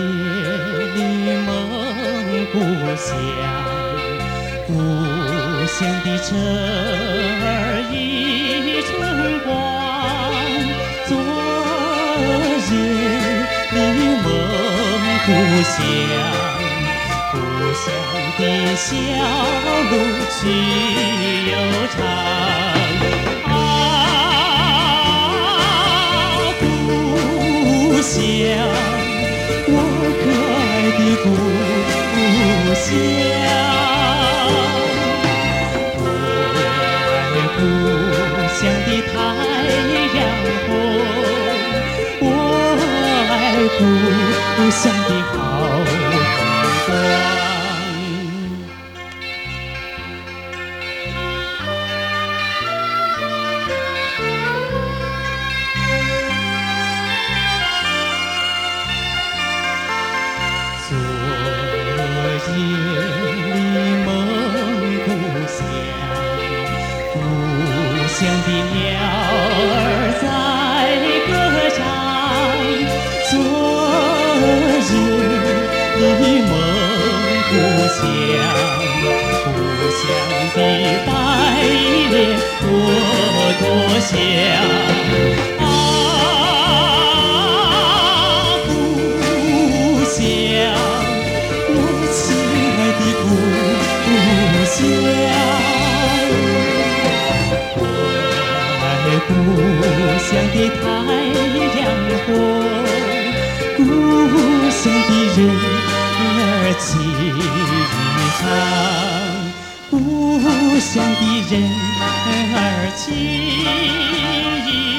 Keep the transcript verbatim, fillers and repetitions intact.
里梦故乡，故乡的晨儿已春光。昨日里梦故乡，故乡的小路去又长。故乡，我可爱的故乡，我爱故乡的太阳红，我爱故乡的好阳光。昨夜里梦故乡，故乡的鸟儿在歌唱。昨日里梦故乡，故乡的白莲多多香。故乡，我爱故乡的太阳红，故乡的人儿情长，故乡的人儿情